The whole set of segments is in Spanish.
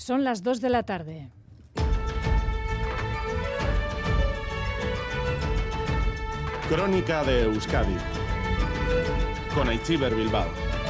Son las 2 de la tarde. Crónica de Euskadi con Aitziber Bilbao.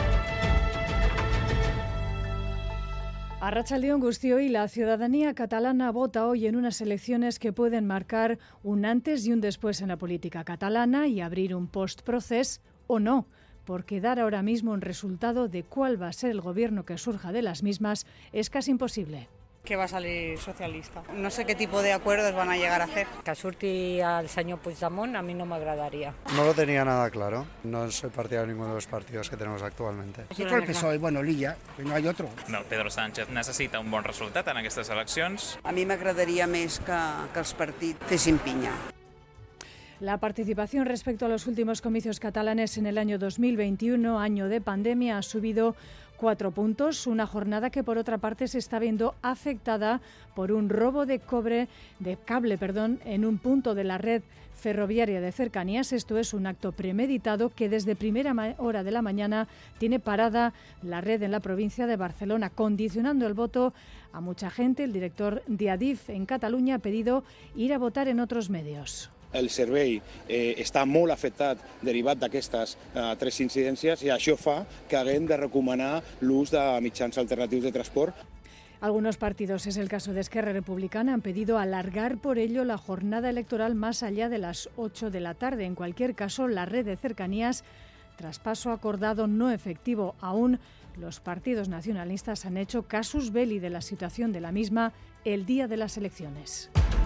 Arratsaldeon guztioi, la ciudadanía catalana vota hoy en unas elecciones que pueden marcar un antes y un después en la política catalana y abrir un post-procés o no, porque dar ahora mismo un resultado de cuál va a ser el gobierno que surja de las mismas es casi imposible. Que va a salir socialista. No sé qué tipo de acuerdos van a llegar a hacer. Que surti al senyor Puigdemont a mí no me agradaría. No lo tenía nada claro. No soy partidario de ninguno de los partidos que tenemos actualmente. Sí, el PSOE, bueno, l'Illa, que no hay otro. No, Pedro Sánchez necessita un bon resultat en aquestes eleccions. A mi m'agradaria més que els partits fessin pinya. La participación respecto a los últimos comicios catalanes en el año 2021, año de pandemia, ha subido 4 puntos, una jornada que por otra parte se está viendo afectada por un robo de cable en un punto de la red ferroviaria de cercanías. Esto es un acto premeditado que desde primera hora de la mañana tiene parada la red en la provincia de Barcelona, condicionando el voto a mucha gente. El director de Adif en Cataluña ha pedido ir a votar en otros medios. El servei està molt afectat derivat d'aquestes 3 incidències i això fa que haguem de recomanar l'ús de mitjans alternatius de transport. Algunos partidos, es el caso de Esquerra Republicana, han pedido alargar por ello la jornada electoral más allá de las 8 de la tarde. En cualquier caso, la red de cercanías, traspaso acordado no efectivo aún, los partidos nacionalistas han hecho casus belli de la situación de la misma el día de las elecciones.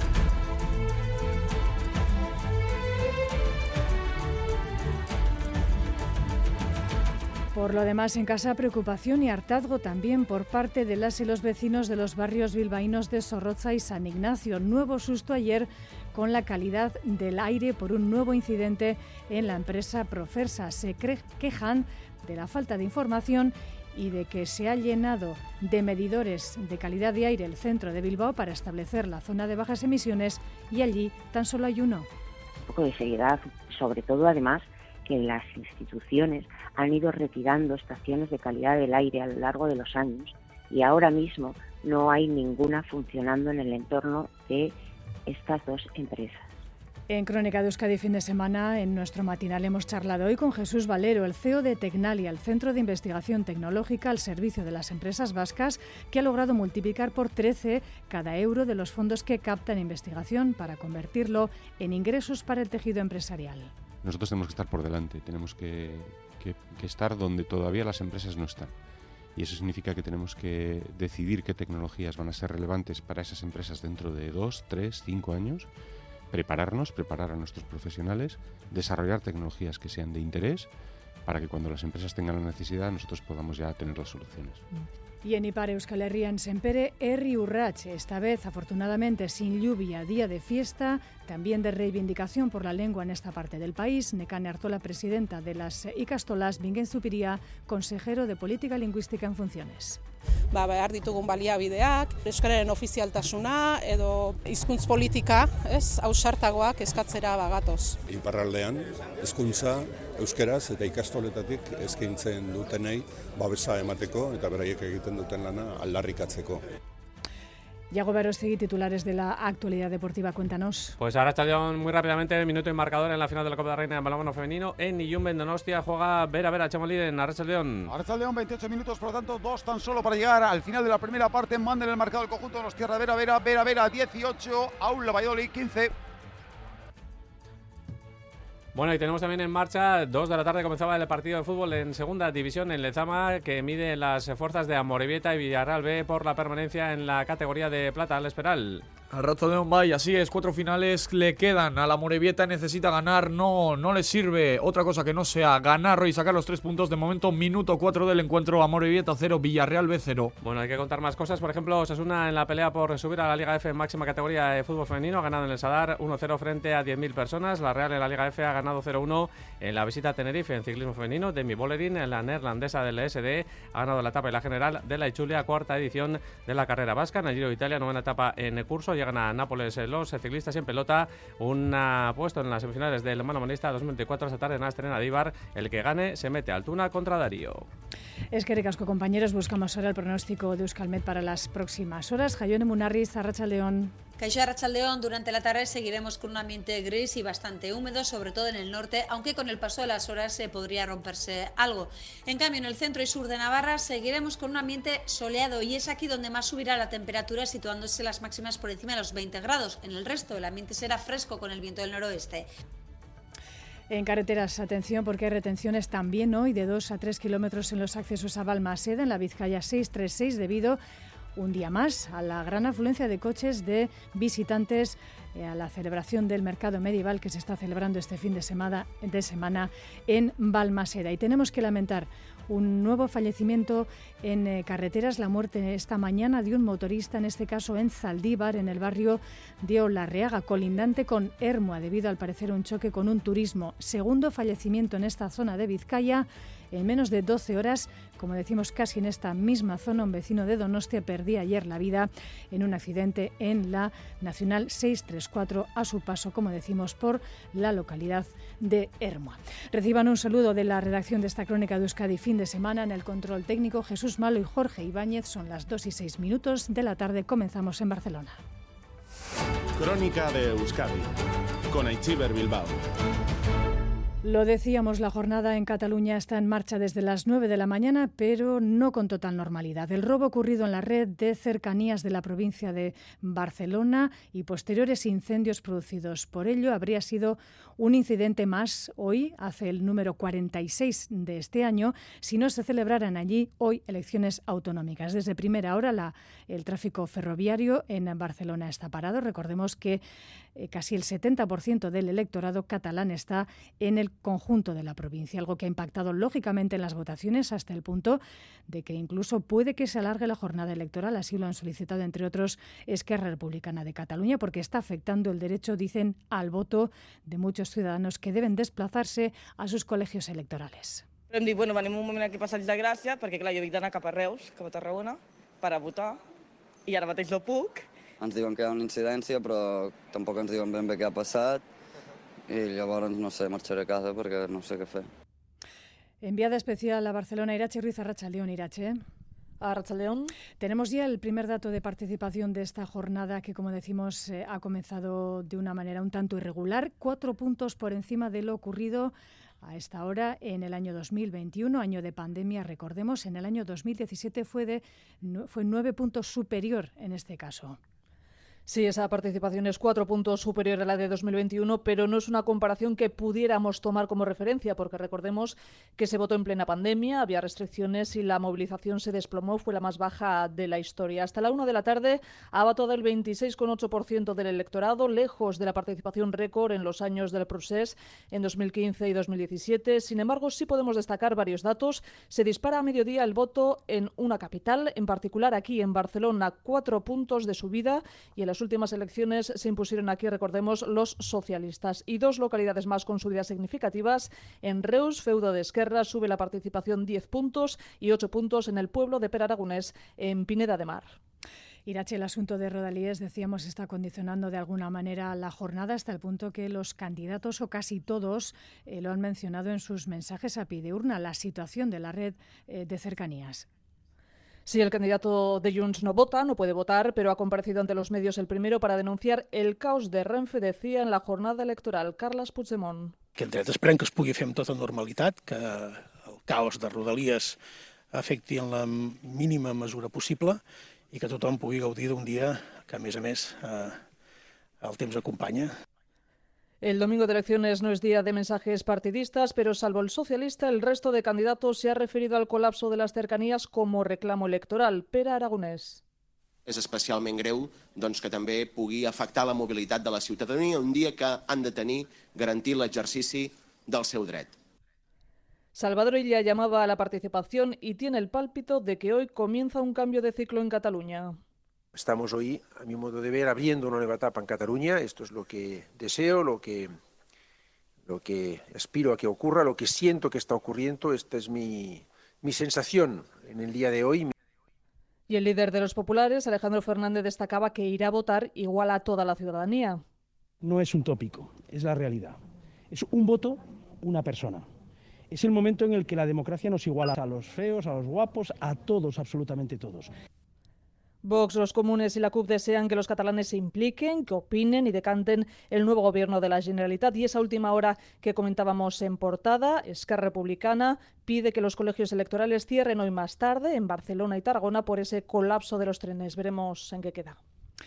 Por lo demás, en casa, preocupación y hartazgo también por parte de las y los vecinos de los barrios bilbaínos de Zorrotza y San Ignacio. Nuevo susto ayer con la calidad del aire por un nuevo incidente en la empresa Profersa. Se quejan de la falta de información y de que se ha llenado de medidores de calidad de aire el centro de Bilbao para establecer la zona de bajas emisiones y allí tan solo hay uno. Un poco de seriedad, sobre todo además que las instituciones han ido retirando estaciones de calidad del aire a lo largo de los años y ahora mismo no hay ninguna funcionando en el entorno de estas 2 empresas. En Crónica de Euskadi fin de semana, en nuestro matinal hemos charlado hoy con Jesús Valero, el CEO de Tecnalia, el Centro de Investigación Tecnológica al servicio de las empresas vascas, que ha logrado multiplicar por 13 cada euro de los fondos que capta en investigación para convertirlo en ingresos para el tejido empresarial. Nosotros tenemos que estar por delante, tenemos que estar donde todavía las empresas no están. Y eso significa que tenemos que decidir qué tecnologías van a ser relevantes para esas empresas dentro de 2, 3, 5 años, preparar a nuestros profesionales, desarrollar tecnologías que sean de interés para que cuando las empresas tengan la necesidad nosotros podamos ya tener las soluciones. Y en Ipar Euskal Herrian Senpere, herri urrats, esta vez afortunadamente sin lluvia, día de fiesta, también de reivindicación por la lengua en esta parte del país. Nekane Artola, presidenta de las Ikastolas, Bingen Zupiria, consejero de Política Lingüística en funciones. Behar ditugun baliabideak, euskararen ofizialtasuna edo hizkuntz politika, ausartagoak eskatzera bagatoz. Iparraldean hizkuntza euskaraz eta ikastoletatik eskaintzen dutenei babesa emateko eta beraiek egiten duten lana aldarrikatzeko. Yago Berostegui, titulares de la actualidad deportiva, cuéntanos. Pues ahora está muy rápidamente, minuto y marcador en la final de la Copa de la Reina de balonmano femenino. En Ilunbe, en Donostia, juega Vera Chamaliden, Arratsaldeon. Arratsaldeon, 28 minutos, por lo tanto, 2 tan solo para llegar al final de la primera parte. Manda en el marcador el conjunto de Donostia, Vera, 18, Aula Valladolid, 15. Bueno, y tenemos también en marcha, 2 de la tarde comenzaba el partido de fútbol en segunda división en Lezama, que mide las fuerzas de Amorebieta y Villarreal B por la permanencia en la categoría de plata al Esperal. Arratsaldeon bai, así es, 4 finales le quedan a la Amorebieta, necesita ganar, no le sirve otra cosa que no sea ganar y sacar los 3 puntos. De momento, minuto 4 del encuentro, Amorebieta 0, Villarreal B 0. Bueno, hay que contar más cosas, por ejemplo, Osasuna en la pelea por subir a la Liga F en máxima categoría de fútbol femenino, ha ganado en el Sadar 1-0 frente a 10.000 personas, la Real en la Liga F ha ganado 0-1 en la visita a Tenerife en ciclismo femenino, Demi Bollerin en la neerlandesa del SD ha ganado la etapa y la general de la Ichulia, 4ª edición de la carrera vasca, en el Giro de Italia, 9ª etapa en curso, llegan a Nápoles los ciclistas y en pelota un puesto en las semifinales del manomanista 2024 esta tarde en Astrena de Ibar. El que gane se mete a Altuna contra Darío. Es que ricasco, compañeros. Buscamos ahora el pronóstico de Euskalmet para las próximas horas. Jaione Munarriz, arratsaldeon. Caixo Arratsaldeon, durante la tarde seguiremos con un ambiente gris y bastante húmedo, sobre todo en el norte, aunque con el paso de las horas se podría romperse algo. En cambio, en el centro y sur de Navarra seguiremos con un ambiente soleado y es aquí donde más subirá la temperatura, situándose las máximas por encima de los 20 grados. En el resto, el ambiente será fresco con el viento del noroeste. En carreteras, atención, porque hay retenciones también hoy de 2 a 3 kilómetros en los accesos a Balmaseda, en la Vizcaya 636, debido un día más a la gran afluencia de coches de visitantes a la celebración del mercado medieval que se está celebrando este fin de semana en Balmaseda. Y tenemos que lamentar un nuevo fallecimiento en carreteras, la muerte esta mañana de un motorista, en este caso en Zaldívar, en el barrio de Olarreaga, colindante con Ermua, debido al parecer a un choque con un turismo. Segundo fallecimiento en esta zona de Vizcaya. En menos de 12 horas, como decimos casi en esta misma zona, un vecino de Donostia perdía ayer la vida en un accidente en la Nacional 634 a su paso, como decimos, por la localidad de Ermua. Reciban un saludo de la redacción de esta crónica de Euskadi fin de semana. En el control técnico, Jesús Malo y Jorge Ibáñez. Son las 2:06 de la tarde. Comenzamos en Barcelona. Crónica de Euskadi con Aitziber Bilbao. Lo decíamos, la jornada en Cataluña está en marcha desde las 9 de la mañana, pero no con total normalidad. El robo ocurrido en la red de cercanías de la provincia de Barcelona y posteriores incendios producidos por ello habría sido un incidente más hoy, hace el número 46 de este año, si no se celebraran allí hoy elecciones autonómicas. Desde primera hora el tráfico ferroviario en Barcelona está parado. Recordemos que casi el 70% del electorado catalán está en el conjunto de la provincia, algo que ha impactado lógicamente en las votaciones hasta el punto de que incluso puede que se alargue la jornada electoral. Así lo han solicitado, entre otros, Esquerra Republicana de Cataluña, porque está afectando el derecho, dicen, al voto de muchos ciudadanos que deben desplazarse a sus colegios electorales. Hem dit, bueno, venim un moment aquí a Passeig de Gràcia, perquè clar, jo he d'anar cap a Reus, cap a Tarragona, per a votar, i ara mateix no puc. Ens diuen que hi ha una incidència, però tampoc ens diuen ben bé què ha passat, y llavors, no sé, marxaré a casa porque no sé qué fer. Enviada especial a Barcelona, Irache Ruiz, arratsaldeon, Irache. Arratsaldeon. Tenemos ya el primer dato de participación de esta jornada que, como decimos, ha comenzado de una manera un tanto irregular, 4 puntos por encima de lo ocurrido a esta hora en el año 2021, año de pandemia. Recordemos, en el año 2017 fue 9 puntos superior en este caso. Sí, esa participación es 4 puntos superior a la de 2021, pero no es una comparación que pudiéramos tomar como referencia, porque recordemos que se votó en plena pandemia, había restricciones y la movilización se desplomó, fue la más baja de la historia. Hasta la 1 de la tarde ha votado el 26,8% del electorado, lejos de la participación récord en los años del procés en 2015 y 2017. Sin embargo, sí podemos destacar varios datos. Se dispara a mediodía el voto en una capital, en particular aquí en Barcelona, 4 puntos de subida, y en las últimas elecciones se impusieron aquí, recordemos, los socialistas. Y 2 localidades más con subidas significativas. En Reus, feudo de Esquerra, sube la participación 10 puntos y 8 puntos en el pueblo de Peraragonés, en Pineda de Mar. Irache, el asunto de Rodalíes, decíamos, está condicionando de alguna manera la jornada hasta el punto que los candidatos, o casi todos, lo han mencionado en sus mensajes a pie de urna, la situación de la red de cercanías. Sí, el candidato de Junts no puede votar, pero ha comparecido ante los medios el primero para denunciar el caos de Renfe, decía en la jornada electoral. Carles Puigdemont. Que en dret esperem que es pugui fer amb tota normalitat, que el caos de Rodalies afecti en la mínima mesura possible i que tothom pugui gaudir d'un dia que, a més, el temps acompanya. El domingo de elecciones no es día de mensajes partidistas, pero salvo el socialista, el resto de candidatos se ha referido al colapso de las cercanías como reclamo electoral. Pere Aragonès. És especialment greu que també pugui afectar la mobilitat de la ciutadania un dia que han de garantir l'exercici del seu dret. Salvador Illa llamaba a la participación y tiene el pálpito de que hoy comienza un cambio de ciclo en Cataluña. Estamos hoy, a mi modo de ver, abriendo una nueva etapa en Cataluña. Esto es lo que deseo, lo que aspiro a que ocurra, lo que siento que está ocurriendo. Esta es mi sensación en el día de hoy. Y el líder de los populares, Alejandro Fernández, destacaba que irá a votar igual a toda la ciudadanía. No es un tópico, es la realidad. Es un voto, una persona. Es el momento en el que la democracia nos iguala a los feos, a los guapos, a todos, absolutamente todos. Vox, los comunes y la CUP desean que los catalanes se impliquen, que opinen y decanten el nuevo gobierno de la Generalitat. Y esa última hora que comentábamos en portada, Esquerra Republicana pide que los colegios electorales cierren hoy más tarde en Barcelona y Tarragona por ese colapso de los trenes. Veremos en qué queda.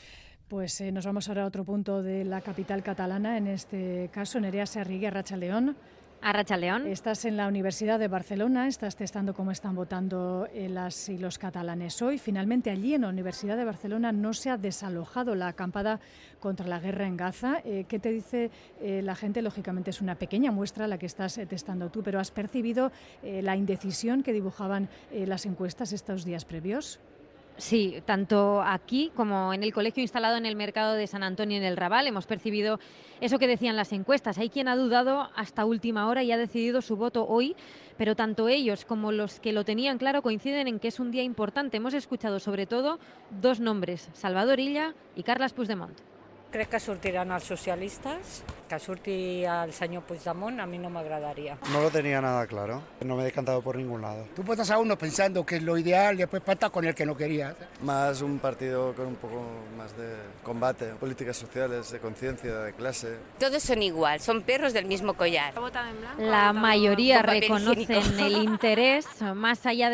Pues nos vamos ahora a otro punto de la capital catalana, en este caso Nerea Sarrigue, Arratsaldeon. Arratsaldeon. Estás en la Universidad de Barcelona, estás testando cómo están votando las y los catalanes hoy. Finalmente, allí en la Universidad de Barcelona no se ha desalojado la acampada contra la guerra en Gaza. ¿Qué te dice la gente? Lógicamente es una pequeña muestra la que estás testando tú, pero ¿has percibido la indecisión que dibujaban las encuestas estos días previos? Sí, tanto aquí como en el colegio instalado en el mercado de San Antonio en el Raval hemos percibido eso que decían las encuestas. Hay quien ha dudado hasta última hora y ha decidido su voto hoy, pero tanto ellos como los que lo tenían claro coinciden en que es un día importante. Hemos escuchado sobre todo dos nombres, Salvador Illa y Carles Puigdemont. Crec que sortiran els socialistes, que surti el senyor Puigdemont a mí no m'agradaría. No lo tenía nada claro, no me he decantado por ningún lado. Tú puestas a uno pensando que es lo ideal, después pactas con el que no quería. Más un partido con un poco más de combate, políticas sociales, de conciencia, de clase. Todos son igual, son perros del mismo collar. La mayoría reconocen el interés más allá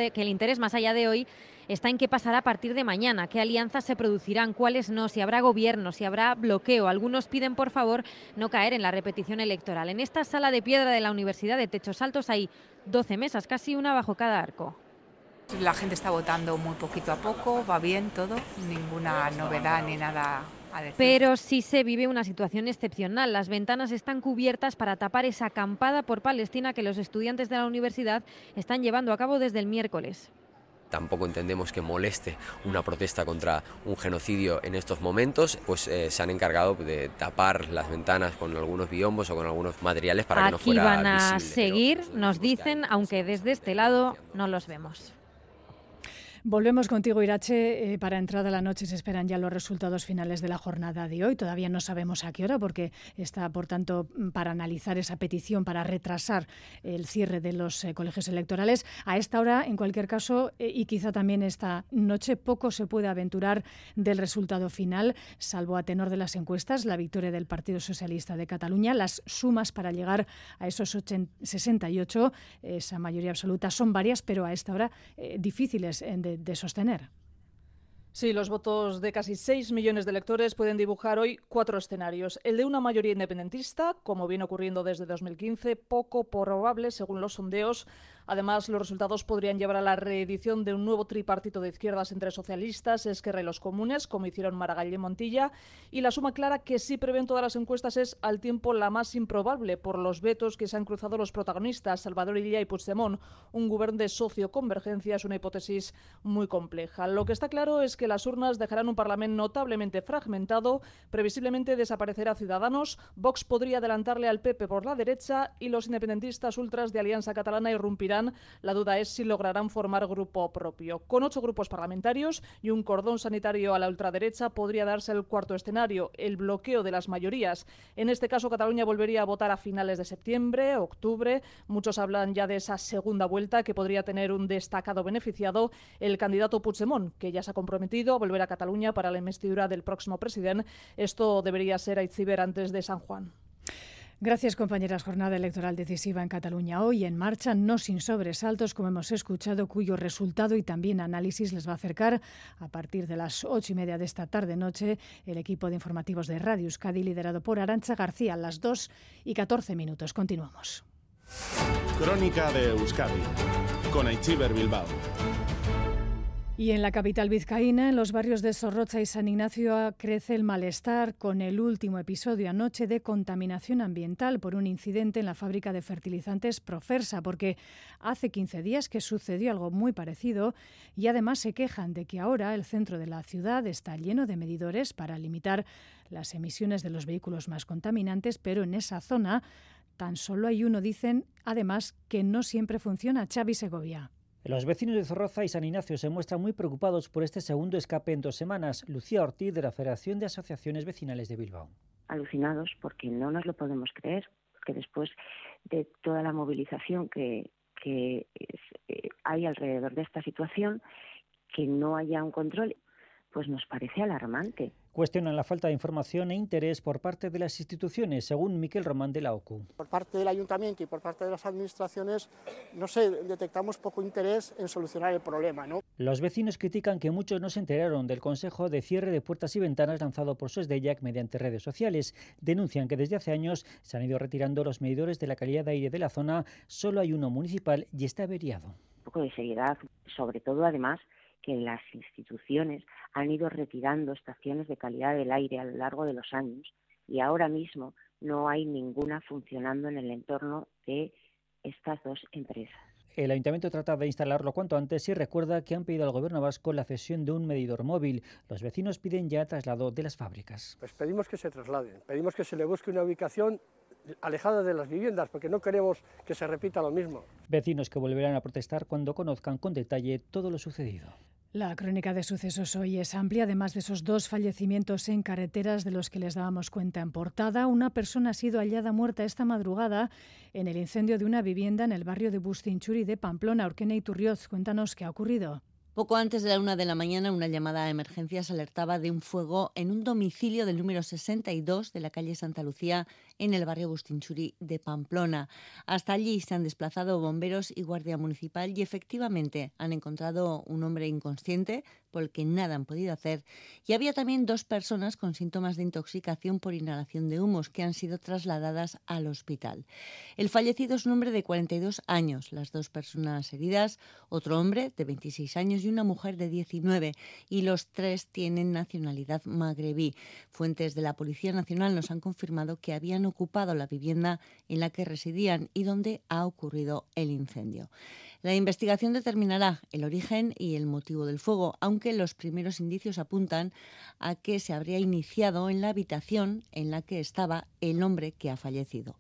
de hoy está en qué pasará a partir de mañana, qué alianzas se producirán, cuáles no, si habrá gobierno, si habrá bloqueo. Algunos piden, por favor, no caer en la repetición electoral. En esta sala de piedra de la Universidad de Techos Altos hay 12 mesas, casi una bajo cada arco. La gente está votando muy poquito a poco, va bien todo, ninguna novedad ni nada a decir. Pero sí se vive una situación excepcional. Las ventanas están cubiertas para tapar esa acampada por Palestina que los estudiantes de la universidad están llevando a cabo desde el miércoles. Tampoco entendemos que moleste una protesta contra un genocidio en estos momentos, pues se han encargado de tapar las ventanas con algunos biombos o con algunos materiales para que no fuera visible. Aquí van a seguir, nos dicen, aunque desde este lado no los vemos. Volvemos contigo, Irache. Para entrada a la noche se esperan ya los resultados finales de la jornada de hoy. Todavía no sabemos a qué hora, porque está, por tanto, para analizar esa petición para retrasar el cierre de los colegios electorales. A esta hora, en cualquier caso, y quizá también esta noche, poco se puede aventurar del resultado final, salvo a tenor de las encuestas, la victoria del Partido Socialista de Cataluña. Las sumas para llegar a esos 68, esa mayoría absoluta, son varias, pero a esta hora difíciles de sostener. Sí, los votos de casi 6 millones de electores pueden dibujar hoy 4 escenarios. El de una mayoría independentista, como viene ocurriendo desde 2015, poco probable según los sondeos. Además, los resultados podrían llevar a la reedición de un nuevo tripartito de izquierdas entre socialistas, Esquerra y los comunes, como hicieron Maragall y Montilla. Y la suma clara que sí prevén todas las encuestas es al tiempo la más improbable por los vetos que se han cruzado los protagonistas, Salvador Illa y Puigdemont. Un gobierno de socioconvergencia es una hipótesis muy compleja. Lo que está claro es que las urnas dejarán un Parlamento notablemente fragmentado. Previsiblemente desaparecerá Ciudadanos. Vox podría adelantarle al PP por la derecha y los independentistas ultras de Alianza Catalana irrumpirán. La duda es si lograrán formar grupo propio. Con 8 grupos parlamentarios y un cordón sanitario a la ultraderecha podría darse el cuarto escenario, el bloqueo de las mayorías. En este caso, Cataluña volvería a votar a finales de septiembre, octubre. Muchos hablan ya de esa segunda vuelta que podría tener un destacado beneficiado, el candidato Puigdemont, que ya se ha comprometido a volver a Cataluña para la investidura del próximo presidente. Esto debería ser a Itziber antes de San Juan. Gracias, compañeras. Jornada electoral decisiva en Cataluña hoy en marcha, no sin sobresaltos, como hemos escuchado, cuyo resultado y también análisis les va a acercar a partir de las 8:30 de esta tarde-noche el equipo de informativos de Radio Euskadi, liderado por Arantxa García, a las 2:14. Continuamos. Crónica de Euskadi, con Aitziber Bilbao. Y en la capital vizcaína, en los barrios de Zorroza y San Ignacio, crece el malestar con el último episodio anoche de contaminación ambiental por un incidente en la fábrica de fertilizantes Profersa, porque hace 15 días que sucedió algo muy parecido y además se quejan de que ahora el centro de la ciudad está lleno de medidores para limitar las emisiones de los vehículos más contaminantes, pero en esa zona tan solo hay uno, dicen, además, que no siempre funciona. Xavi Segovia. Los vecinos de Zorroza y San Ignacio se muestran muy preocupados por este segundo escape en 2 semanas. Lucía Ortiz, de la Federación de Asociaciones Vecinales de Bilbao. Alucinados porque no nos lo podemos creer, porque después de toda la movilización que hay alrededor de esta situación, que no haya un control, pues nos parece alarmante. Cuestionan la falta de información e interés por parte de las instituciones, según Miquel Román de la OCU. Por parte del Ayuntamiento y por parte de las administraciones, no sé, detectamos poco interés en solucionar el problema, ¿no? Los vecinos critican que muchos no se enteraron del consejo de cierre de puertas y ventanas lanzado por Sosdeyac mediante redes sociales. Denuncian que desde hace años se han ido retirando los medidores de la calidad de aire de la zona, solo hay uno municipal y está averiado. Un poco de seriedad, sobre todo además que las instituciones han ido retirando estaciones de calidad del aire a lo largo de los años y ahora mismo no hay ninguna funcionando en el entorno de estas 2 empresas. El Ayuntamiento trata de instalarlo cuanto antes y recuerda que han pedido al Gobierno vasco la cesión de un medidor móvil. Los vecinos piden ya traslado de las fábricas. Pues pedimos que se trasladen, pedimos que se le busque una ubicación alejada de las viviendas, porque no queremos que se repita lo mismo. Vecinos que volverán a protestar cuando conozcan con detalle todo lo sucedido. La crónica de sucesos hoy es amplia. Además de esos 2 fallecimientos en carreteras de los que les dábamos cuenta en portada, una persona ha sido hallada muerta esta madrugada en el incendio de una vivienda en el barrio de Bustinchuri de Pamplona. Urquene Iturrioz, cuéntanos qué ha ocurrido. Poco antes de la 1 de la mañana, una llamada a emergencias alertaba de un fuego en un domicilio del número 62 de la calle Santa Lucía, en el barrio Bustinchuri de Pamplona. Hasta allí se han desplazado bomberos y guardia municipal y efectivamente han encontrado un hombre inconsciente por el que nada han podido hacer, y había también 2 personas con síntomas de intoxicación por inhalación de humos que han sido trasladadas al hospital. El fallecido es un hombre de 42 años, las 2 personas heridas, otro hombre de 26 años y una mujer de 19, y los 3 tienen nacionalidad magrebí. Fuentes de la Policía Nacional nos han confirmado que habían ocupado la vivienda en la que residían y donde ha ocurrido el incendio. La investigación determinará el origen y el motivo del fuego, aunque los primeros indicios apuntan a que se habría iniciado en la habitación en la que estaba el hombre que ha fallecido.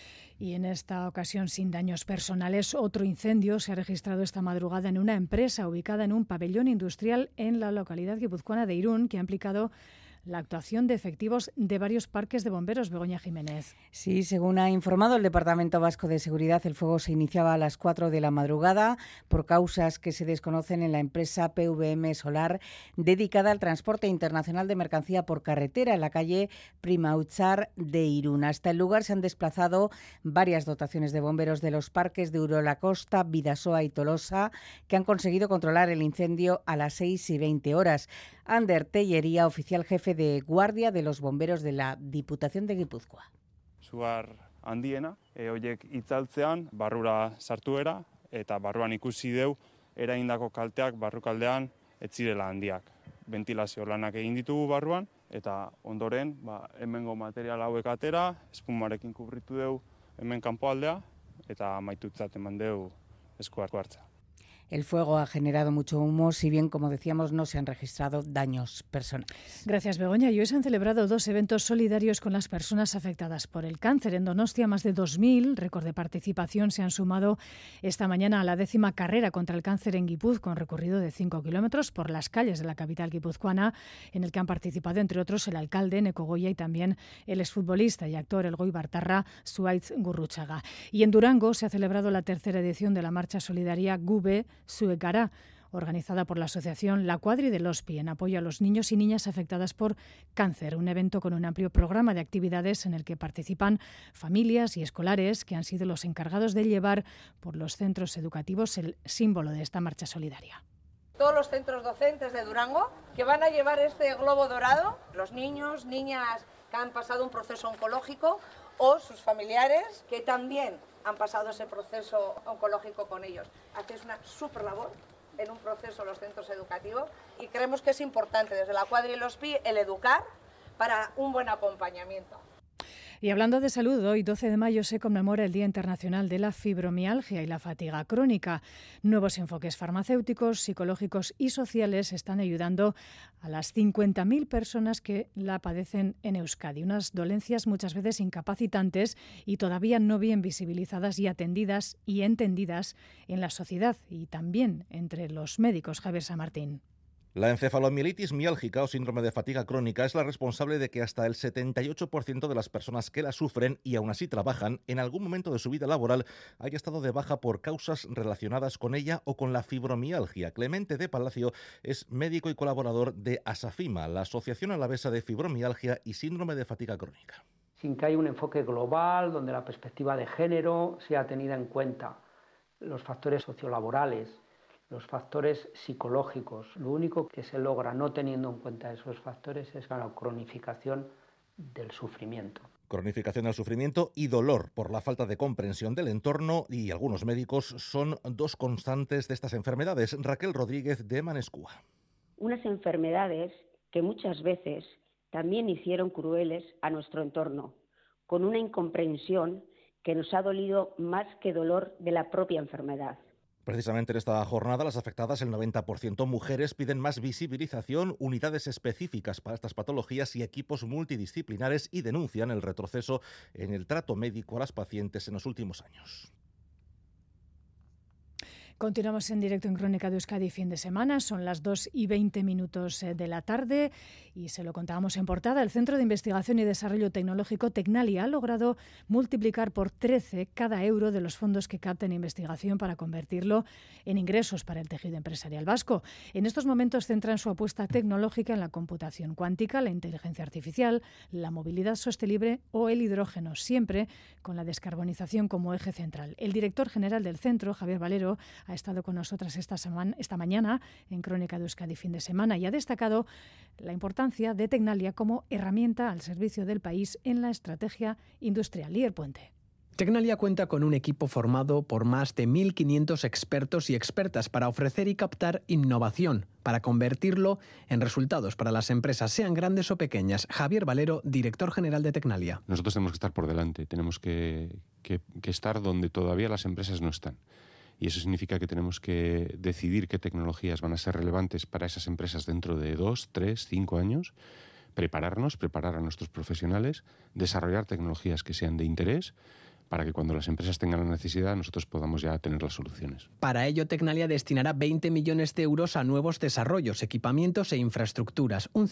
Y en esta ocasión, sin daños personales, otro incendio se ha registrado esta madrugada en una empresa ubicada en un pabellón industrial en la localidad guipuzcoana de Irún, que ha implicado la actuación de efectivos de varios parques de bomberos. Begoña Jiménez. Sí, según ha informado el Departamento Vasco de Seguridad, el fuego se iniciaba a las 4 de la madrugada por causas que se desconocen en la empresa PVM Solar, dedicada al transporte internacional de mercancía por carretera en la calle Primautzar de Irún. Hasta el lugar se han desplazado varias dotaciones de bomberos de los parques de Urola Costa, Bidasoa y Tolosa, que han conseguido controlar el incendio a las 6:20 horas. Ander Tellería, oficial jefe de guardia de los bomberos de la Diputación de Gipuzkoa. Sugar handiena, horiek itzaltzean, barrura sartuera, eta barruan ikusi deu, eraindako kalteak barrukaldean ez zirela handiak. Ventilazio lanak egin ditugu barruan, eta ondoren, hemengo material hauek atera, espumarekin kubritu deu hemen kanpoaldea, eta amaitutzat eman deu esku hartza. El fuego ha generado mucho humo, si bien, como decíamos, no se han registrado daños personales. Gracias, Begoña. Y hoy se han celebrado 2 eventos solidarios con las personas afectadas por el cáncer. En Donostia, más de 2.000 récord de participación se han sumado esta mañana a la 10ª carrera contra el cáncer en Guipúzcoa, con recorrido de 5 kilómetros por las calles de la capital guipuzcoana, en el que han participado, entre otros, el alcalde Neko Goya y también el exfutbolista y actor Elgoi Bartarra, Zuaitz Gurruchaga. Y en Durango se ha celebrado la 3ª edición de la marcha solidaria Gube Zuekara, organizada por la asociación La Cuadri del Ospi, en apoyo a los niños y niñas afectadas por cáncer. Un evento con un amplio programa de actividades en el que participan familias y escolares que han sido los encargados de llevar por los centros educativos el símbolo de esta marcha solidaria. Todos los centros docentes de Durango que van a llevar este globo dorado, los niños, niñas que han pasado un proceso oncológico o sus familiares que también han pasado ese proceso oncológico con ellos. Hacéis una súper labor en un proceso los centros educativos y creemos que es importante desde la Cuadri y el Ospi el educar para un buen acompañamiento. Y hablando de salud, hoy 12 de mayo se conmemora el Día Internacional de la Fibromialgia y la Fatiga Crónica. Nuevos enfoques farmacéuticos, psicológicos y sociales están ayudando a las 50.000 personas que la padecen en Euskadi. Unas dolencias muchas veces incapacitantes y todavía no bien visibilizadas y atendidas y entendidas en la sociedad y también entre los médicos. Javier Samartín. La encefalomielitis miálgica o síndrome de fatiga crónica es la responsable de que hasta el 78% de las personas que la sufren y aún así trabajan en algún momento de su vida laboral haya estado de baja por causas relacionadas con ella o con la fibromialgia. Clemente de Palacio es médico y colaborador de ASAFIMA, la Asociación Alavesa de Fibromialgia y Síndrome de Fatiga Crónica. Sin que haya un enfoque global donde la perspectiva de género sea tenida en cuenta, los factores sociolaborales, los factores psicológicos. Lo único que se logra no teniendo en cuenta esos factores es la cronificación del sufrimiento. Cronificación del sufrimiento y dolor por la falta de comprensión del entorno, y algunos médicos son dos constantes de estas enfermedades. Raquel Rodríguez de Manescúa. Unas enfermedades que muchas veces también hicieron crueles a nuestro entorno, con una incomprensión que nos ha dolido más que dolor de la propia enfermedad. Precisamente en esta jornada, las afectadas, el 90% mujeres, piden más visibilización, unidades específicas para estas patologías y equipos multidisciplinares, y denuncian el retroceso en el trato médico a las pacientes en los últimos años. Continuamos en directo en Crónica de Euskadi fin de semana. Son las 2:20 de la tarde y se lo contábamos en portada. El Centro de Investigación y Desarrollo Tecnológico Tecnalia ha logrado multiplicar por 13 cada euro de los fondos que capta en investigación para convertirlo en ingresos para el tejido empresarial vasco. En estos momentos centran su apuesta tecnológica en la computación cuántica, la inteligencia artificial, la movilidad sostenible o el hidrógeno, siempre con la descarbonización como eje central. El director general del centro, Javier Valero, ha estado con nosotras esta mañana en Crónica de Euskadi fin de semana y ha destacado la importancia de Tecnalia como herramienta al servicio del país en la estrategia industrial. Lier Puente. Tecnalia cuenta con un equipo formado por más de 1.500 expertos y expertas para ofrecer y captar innovación, para convertirlo en resultados para las empresas, sean grandes o pequeñas. Javier Valero, director general de Tecnalia. Nosotros tenemos que estar por delante, tenemos que estar donde todavía las empresas no están. Y eso significa que tenemos que decidir qué tecnologías van a ser relevantes para esas empresas dentro de 2, 3, 5 años, preparar a nuestros profesionales, desarrollar tecnologías que sean de interés, para que cuando las empresas tengan la necesidad nosotros podamos ya tener las soluciones. Para ello, Tecnalia destinará 20 millones de euros a nuevos desarrollos, equipamientos e infraestructuras, un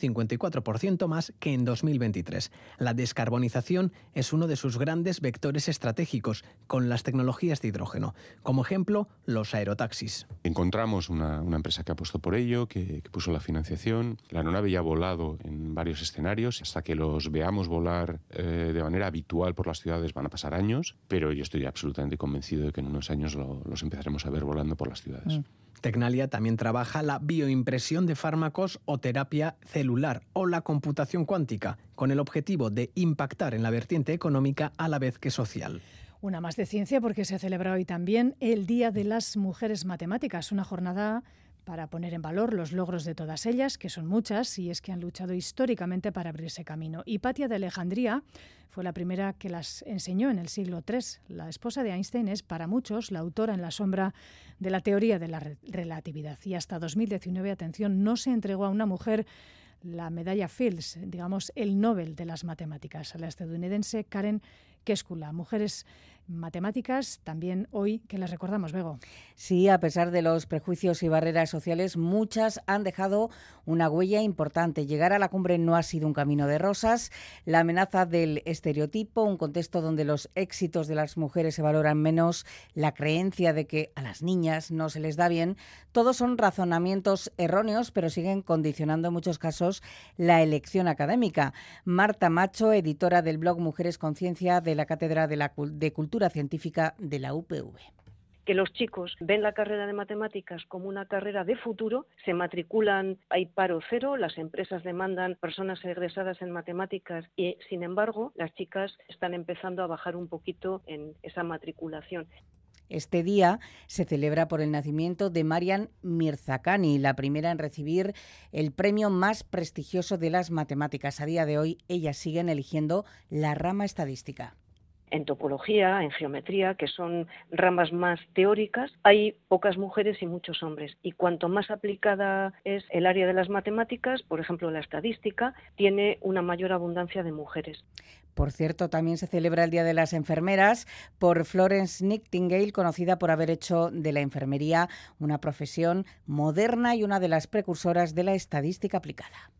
54% más que en 2023. La descarbonización es uno de sus grandes vectores estratégicos, con las tecnologías de hidrógeno. Como ejemplo, los aerotaxis. Encontramos una empresa que apostó por ello, que puso la financiación. La aeronave ya ha volado en varios escenarios. Hasta que los veamos volar de manera habitual por las ciudades van a pasar años. Pero yo estoy absolutamente convencido de que en unos años los empezaremos a ver volando por las ciudades. Tecnalia también trabaja la bioimpresión de fármacos o terapia celular o la computación cuántica, con el objetivo de impactar en la vertiente económica a la vez que social. Una más de ciencia, porque se celebra hoy también el Día de las Mujeres Matemáticas, una jornada para poner en valor los logros de todas ellas, que son muchas, y es que han luchado históricamente para abrirse camino. Hipatia de Alejandría fue la primera que las enseñó en el siglo III. La esposa de Einstein es, para muchos, la autora en la sombra de la teoría de la relatividad. Y hasta 2019, atención, no se entregó a una mujer la medalla Fields, digamos, el Nobel de las matemáticas, a la estadounidense Karen Keskula. Mujeres matemáticas también hoy que las recordamos, Bego. Sí, a pesar de los prejuicios y barreras sociales, muchas han dejado una huella importante. Llegar a la cumbre no ha sido un camino de rosas. La amenaza del estereotipo, un contexto donde los éxitos de las mujeres se valoran menos, la creencia de que a las niñas no se les da bien, todos son razonamientos erróneos, pero siguen condicionando en muchos casos la elección académica. Marta Macho, editora del blog Mujeres Conciencia de la Cátedra de Cultura Científica de la UPV. Que los chicos ven la carrera de matemáticas como una carrera de futuro, se matriculan, hay paro cero, las empresas demandan personas egresadas en matemáticas y, sin embargo, las chicas están empezando a bajar un poquito en esa matriculación. Este día se celebra por el nacimiento de Marian Mirzakhani, la primera en recibir el premio más prestigioso de las matemáticas. A día de hoy, ellas siguen eligiendo la rama estadística. En topología, en geometría, que son ramas más teóricas, hay pocas mujeres y muchos hombres. Y cuanto más aplicada es el área de las matemáticas, por ejemplo la estadística, tiene una mayor abundancia de mujeres. Por cierto, también se celebra el Día de las Enfermeras por Florence Nightingale, conocida por haber hecho de la enfermería una profesión moderna y una de las precursoras de la estadística aplicada.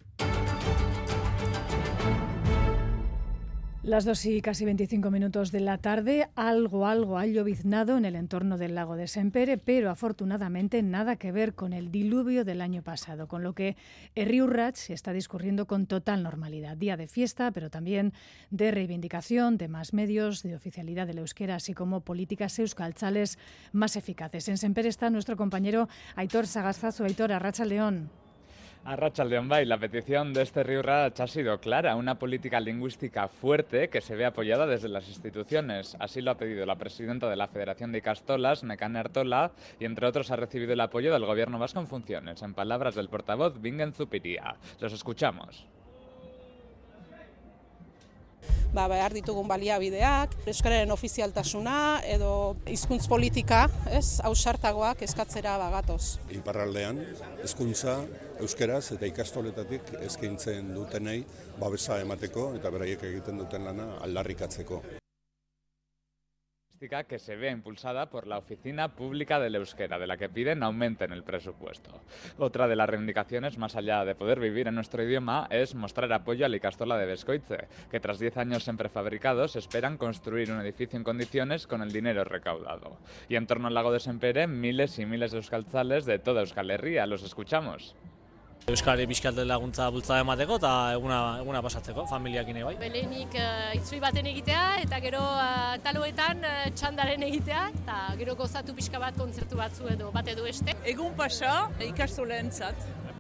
Las 2:25 de la tarde, algo ha lloviznado en el entorno del lago de Sempere, pero afortunadamente nada que ver con el diluvio del año pasado, con lo que Herri Urrats está discurriendo con total normalidad. Día de fiesta, pero también de reivindicación, de más medios, de oficialidad del euskera, así como políticas euskaltzales más eficaces. En Sempere está nuestro compañero Aitor Sagazzazu. Aitor, arratsaldeon. Arratsaldeon bai, la petición de este Herri Urrats ha sido clara, una política lingüística fuerte que se ve apoyada desde las instituciones. Así lo ha pedido la presidenta de la Federación de Ikastolas, Nekane Artola, y entre otros ha recibido el apoyo del gobierno vasco en funciones, en palabras del portavoz Bingen Zupiria. Los escuchamos. Behar ditugun baliabideak, euskararen ofizialtasuna edo hizkuntz politika, ausartagoak eskatzera bagatoz. Iparraldean hizkuntza euskeraz eta ikastoletatik eskaintzen dutenei babesa emateko eta beraiek egiten duten lana aldarrikatzeko. Que se ve impulsada por la Oficina Pública del Euskera, de la que piden aumenten el presupuesto. Otra de las reivindicaciones, más allá de poder vivir en nuestro idioma, es mostrar apoyo a la Ikastola de Beskoitze, que tras 10 años en prefabricados esperan construir un edificio en condiciones con el dinero recaudado. Y en torno al lago de Sempere, miles y miles de euskaltzales de toda Euskal Herria. Los escuchamos. Euskari bizkalte laguntza bultzada emateko eta eguna pasatzeko, familiakin bai. Belenik itzui baten egitea eta gero taloetan txandaren egitea eta gero gozatu pixka bat kontzertu batzu edo bat edo beste. Egun pasa ikastolentzat.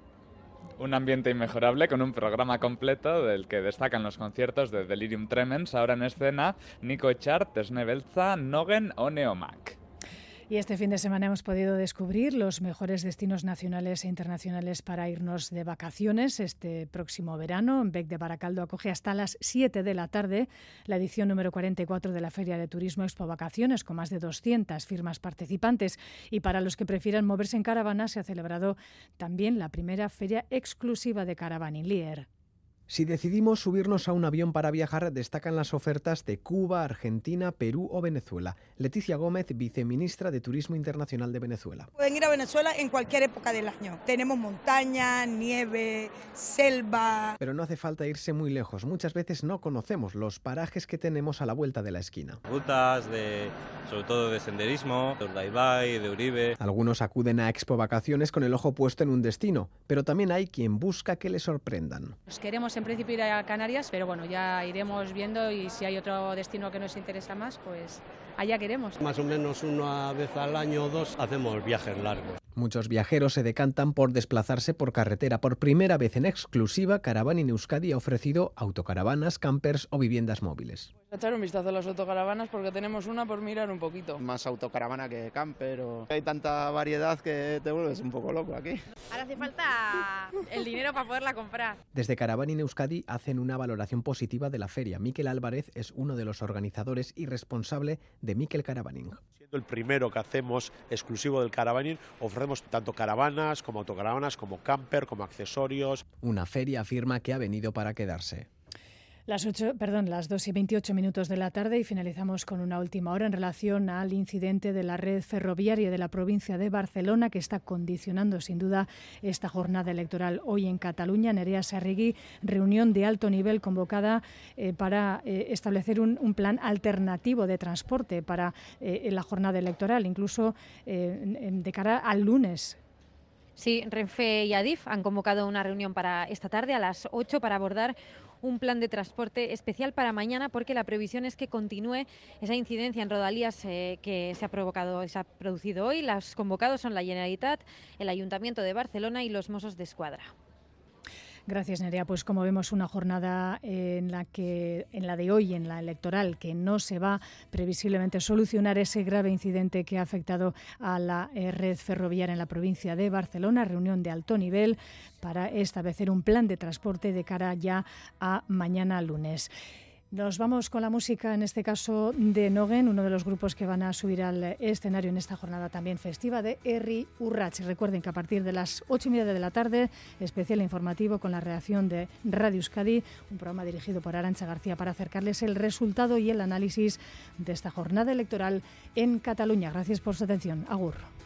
Un ambiente inmejorable con un programa completo del que destacan los conciertos de Delirium Tremens, ahora en escena Nico Echart, Esne Beltza, Nogen o Neomac. Y este fin de semana hemos podido descubrir los mejores destinos nacionales e internacionales para irnos de vacaciones. Este próximo verano, Bec de Baracaldo acoge hasta las 7 de la tarde la edición número 44 de la Feria de Turismo Expo Vacaciones, con más de 200 firmas participantes. Y para los que prefieran moverse en caravana, se ha celebrado también la primera feria exclusiva de Caravaning Lier. Si decidimos subirnos a un avión para viajar, destacan las ofertas de Cuba, Argentina, Perú o Venezuela. Leticia Gómez, viceministra de Turismo Internacional de Venezuela. Pueden ir a Venezuela en cualquier época del año. Tenemos montaña, nieve, selva. Pero no hace falta irse muy lejos. Muchas veces no conocemos los parajes que tenemos a la vuelta de la esquina. Rutas sobre todo de senderismo, de Urdaibai, de Uribe. Algunos acuden a Expo Vacaciones con el ojo puesto en un destino, pero también hay quien busca que le sorprendan. Nos queremos en principio ir a Canarias, pero bueno, ya iremos viendo y si hay otro destino que nos interesa más, pues allá queremos. Más o menos una vez al año o dos hacemos viajes largos. Muchos viajeros se decantan por desplazarse por carretera. Por primera vez en exclusiva, Caravaning Euskadi ha ofrecido autocaravanas, campers o viviendas móviles. Echar un vistazo a las autocaravanas porque tenemos una por mirar un poquito. Más autocaravana que camper, hay tanta variedad que te vuelves un poco loco aquí. Ahora hace falta el dinero para poderla comprar. Desde Caravaning Euskadi hacen una valoración positiva de la feria. Miquel Álvarez es uno de los organizadores y responsable de Miquel Caravaning. Siendo el primero que hacemos exclusivo del Caravaning, ofrecemos tanto caravanas, como autocaravanas, como camper, como accesorios. Una feria afirma que ha venido para quedarse. Las 2:28 de la tarde y finalizamos con una última hora en relación al incidente de la red ferroviaria de la provincia de Barcelona que está condicionando sin duda esta jornada electoral hoy en Cataluña. Nerea Sarregui, reunión de alto nivel convocada para establecer un plan alternativo de transporte para la jornada electoral, incluso de cara al lunes. Sí, Renfe y Adif han convocado una reunión para esta tarde a las 8 para abordar un plan de transporte especial para mañana porque la previsión es que continúe esa incidencia en Rodalías que se ha producido hoy. Los convocados son la Generalitat, el Ayuntamiento de Barcelona y los Mossos d'Esquadra. Gracias, Nerea. Pues como vemos, una jornada en la de hoy, en la electoral, que no se va previsiblemente solucionar ese grave incidente que ha afectado a la red ferroviaria en la provincia de Barcelona. Reunión de alto nivel para establecer un plan de transporte de cara ya a mañana lunes. Nos vamos con la música, en este caso de Nogen, uno de los grupos que van a subir al escenario en esta jornada también festiva de Herri Urrats. Recuerden que a partir de las 8:30 de la tarde, especial informativo con la redacción de Radio Euskadi, un programa dirigido por Arantxa García para acercarles el resultado y el análisis de esta jornada electoral en Cataluña. Gracias por su atención. Agur.